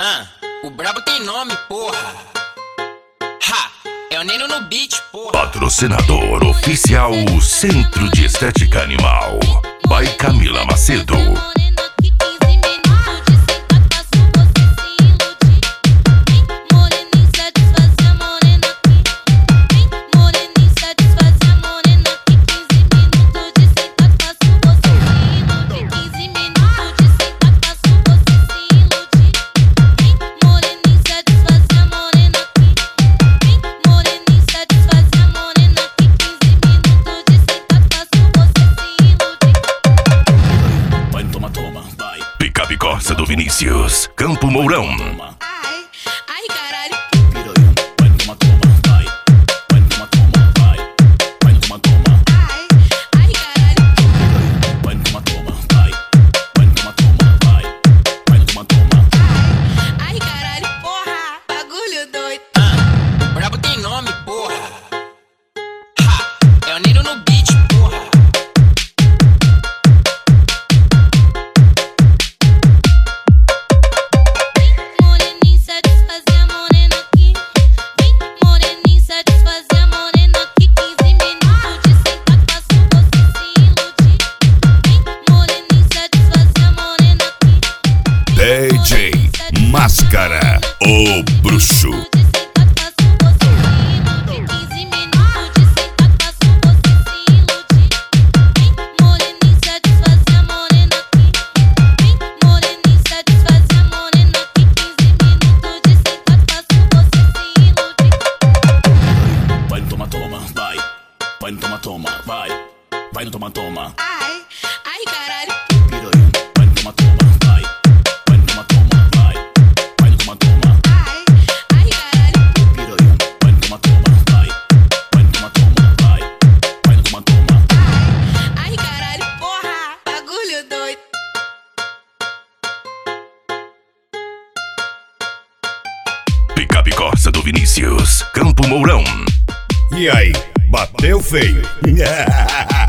O brabo tem nome, porra. Ha, é o Neno no beat, porra. Patrocinador oficial Centro de Estética Animal. By Camila Macedo. Corsa do Vinícius, Campo Mourão. Ai, caralho. Vai toma, toma, vai. Vai toma, toma, vai. Vai toma, toma. Ai, caralho. Vai toma, toma, vai. Vai toma, toma, vai. Vai toma, toma. Ai, caralho, porra. Bagulho doido. O brabo tem nome, porra. Ha, é o Neno no beat, porra. DJ Máscara, o bruxo. Vai no toma, toma, vai. Vai no toma, toma, vai. Vai no toma, toma. Ai, caralho. Piranha. Vai no toma, toma, vai. Vai no toma, toma, vai. Vai no toma, toma. Ai, caralho. Piranha. Vai no toma, toma, vai. Vai no toma, toma, vai. Vai no toma, toma. Ai, caralho, porra. Bagulho doido. Picape Corsa do Vinícius, Campo Mourão. E aí, bateu feio?